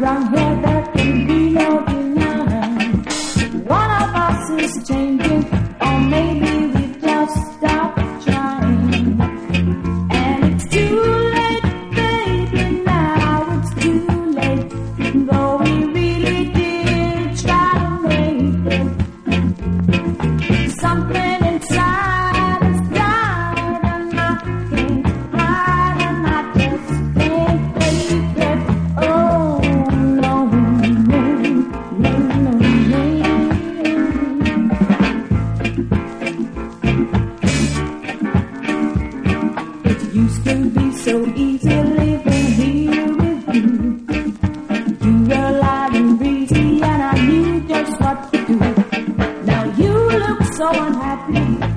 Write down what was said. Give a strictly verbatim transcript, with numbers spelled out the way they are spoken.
Around here there can be no denying. One of us is changing, or maybe we've just stopped trying. And it's too late, baby, now it's too late. Though we really did try to make it. Something inside us died, and I can't hide, and I just can't take it. Oh no, no, no, no, no. It used to be so easy living here with you. You were light and breezy, and I knew just what to do. Now you look so unhappy.